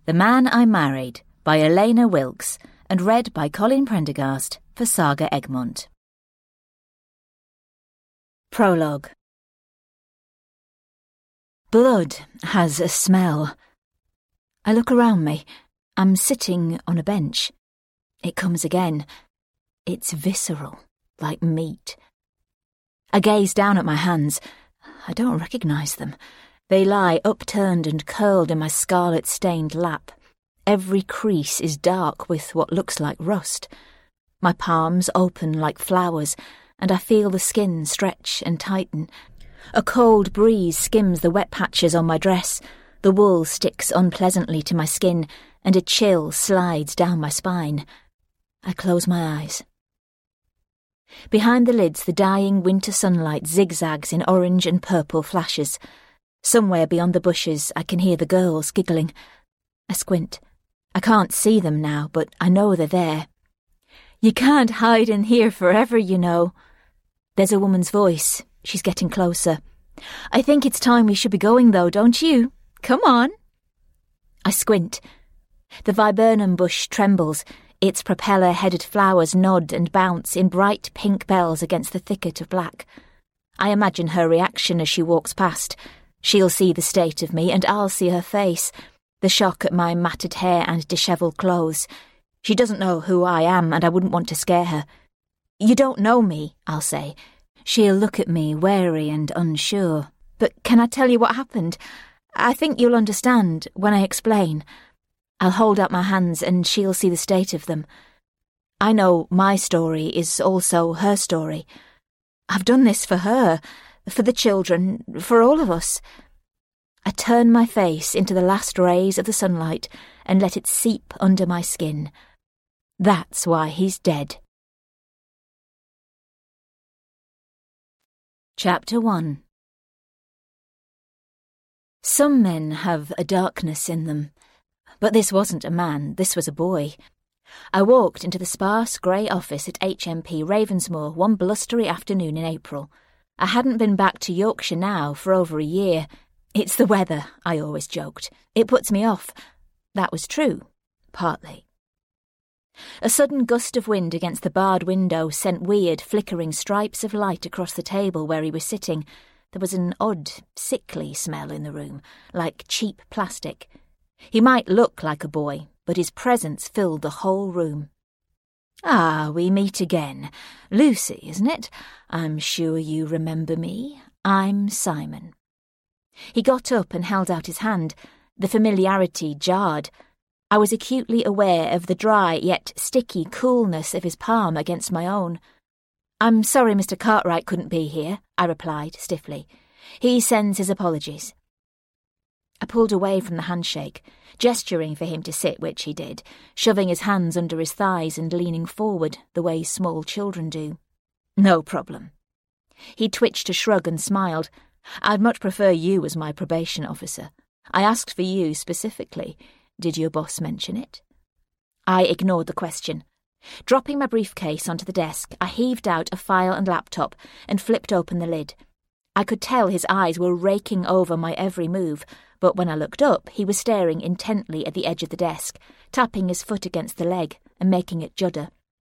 The Man I Married by Elena Wilkes and read by Colin Prendergast for Saga Egmont. Prologue. Blood has a smell. I look around me. I'm sitting on a bench. It comes again. It's visceral, like meat. I gaze down at my hands. I don't recognise them. They lie upturned and curled in my scarlet-stained lap. Every crease is dark with what looks like rust. My palms open like flowers, and I feel the skin stretch and tighten. A cold breeze skims the wet patches on my dress. The wool sticks unpleasantly to my skin, and a chill slides down my spine. I close my eyes. Behind the lids, the dying winter sunlight zigzags in orange and purple flashes. Somewhere beyond the bushes, I can hear the girls giggling. I squint. I can't see them now, but I know they're there. "You can't hide in here forever, you know." There's a woman's voice. She's getting closer. "I think it's time we should be going, though, don't you? Come on." I squint. The viburnum bush trembles. Its propeller-headed flowers nod and bounce in bright pink bells against the thicket of black. I imagine her reaction as she walks past. She'll see the state of me, and I'll see her face, the shock at my matted hair and dishevelled clothes. She doesn't know who I am, and I wouldn't want to scare her. "You don't know me," I'll say. She'll look at me, wary and unsure. "But can I tell you what happened? I think you'll understand when I explain." I'll hold out my hands, and she'll see the state of them. I know my story is also her story. I've done this for her, for the children, for all of us. I turn my face into the last rays of the sunlight and let it seep under my skin. That's why he's dead. Chapter 1. Some men have a darkness in them, but this wasn't a man, this was a boy. I walked into the sparse grey office at HMP Ravensmoor one blustery afternoon in April. I hadn't been back to Yorkshire now for over a year. "It's the weather," I always joked. "It puts me off." That was true, partly. A sudden gust of wind against the barred window sent weird, flickering stripes of light across the table where he was sitting. There was an odd, sickly smell in the room, like cheap plastic. He might look like a boy, but his presence filled the whole room. "Ah, we meet again. Lucy, isn't it? I'm sure you remember me. I'm Simon." He got up and held out his hand. The familiarity jarred. I was acutely aware of the dry yet sticky coolness of his palm against my own. "I'm sorry Mr. Cartwright couldn't be here," I replied stiffly. "He sends his apologies." I pulled away from the handshake, gesturing for him to sit, which he did, shoving his hands under his thighs and leaning forward the way small children do. "No problem." He twitched a shrug and smiled. "I'd much prefer you as my probation officer. I asked for you specifically. Did your boss mention it?" I ignored the question. Dropping my briefcase onto the desk, I heaved out a file and laptop and flipped open the lid. I could tell his eyes were raking over my every move, but when I looked up, he was staring intently at the edge of the desk, tapping his foot against the leg and making it judder.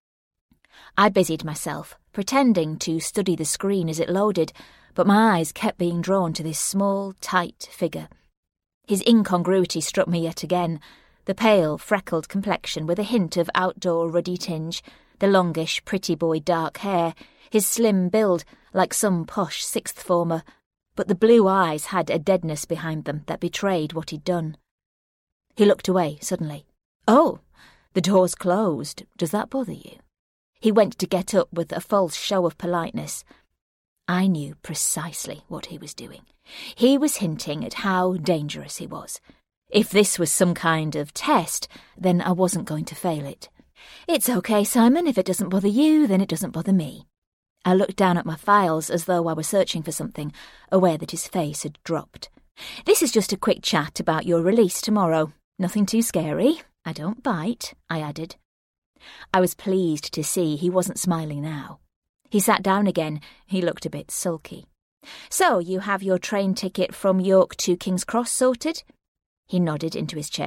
I busied myself, pretending to study the screen as it loaded, but my eyes kept being drawn to this small, tight figure. His incongruity struck me yet again. The pale, freckled complexion with a hint of outdoor ruddy tinge, the longish, pretty boy dark hair, his slim build like some posh sixth former, but the blue eyes had a deadness behind them that betrayed what he'd done. He looked away suddenly. "Oh, the door's closed. Does that bother you?" He went to get up with a false show of politeness. I knew precisely what he was doing. He was hinting at how dangerous he was. If this was some kind of test, then I wasn't going to fail it. "It's okay, Simon. If it doesn't bother you, then it doesn't bother me." I looked down at my files as though I were searching for something, aware that his face had dropped. "This is just a quick chat about your release tomorrow. Nothing too scary. I don't bite," I added. I was pleased to see he wasn't smiling now. He sat down again. He looked a bit sulky. "So, you have your train ticket from York to King's Cross sorted?" He nodded into his chair.